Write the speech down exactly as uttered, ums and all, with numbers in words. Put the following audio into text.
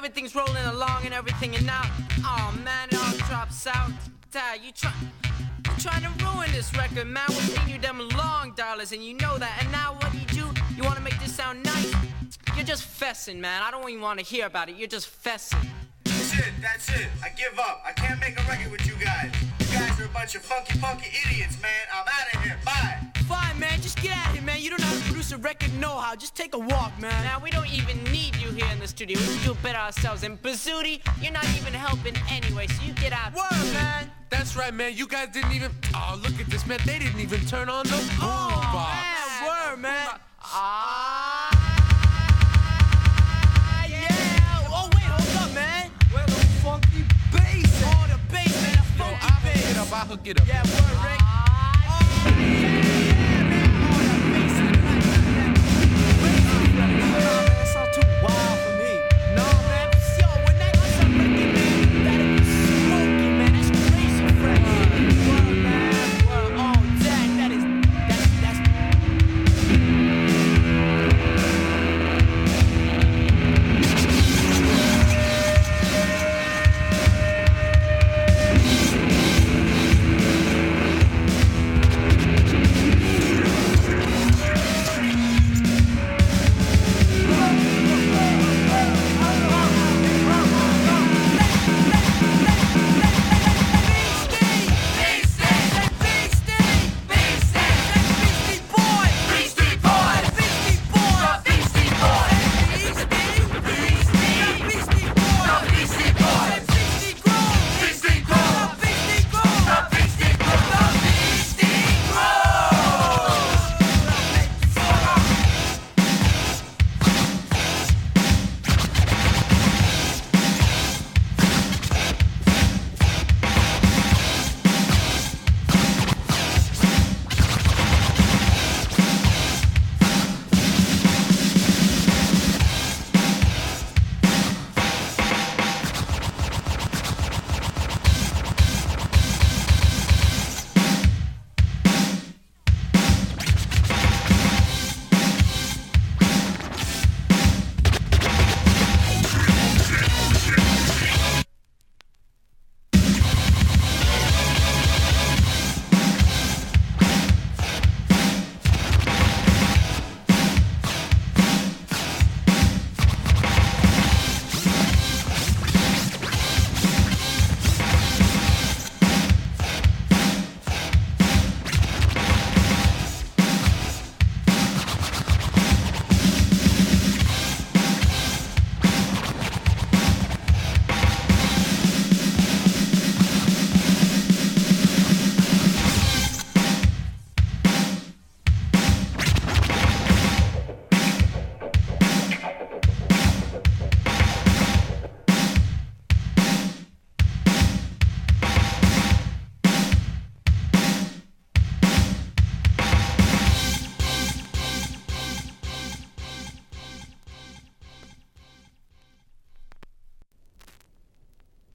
everything's rolling along and everything, and now, oh man, it all drops out. Dad, you try, you're trying to ruin this record, man. We're paying you them long dollars, and you know that. And now what do you do? You want to make this sound nice? You're just fessing, man. I don't even want to hear about it. You're just fessing. That's it, that's it. I give up. I can't make a record with you guys. You guys are a bunch of funky, funky idiots, man. I'm out of here. Bye. Fine, man. Just get out of here, man. You don't know how to produce a record know-how. Just take a walk, man. Now, we don't even need you here in the studio. We can do it better ourselves. And Bazooty, you're not even helping anyway, so you get out. Word, man. That's right, man. You guys didn't even... Oh, look at this, man. They didn't even turn on the boom oh, box. Man, word, man. Ah, yeah. Oh, wait, hold up, man. Where the funky bass at? Oh, the bass, man. The funky Yo, I'll bass. hook it up. I'll hook it up. Yeah,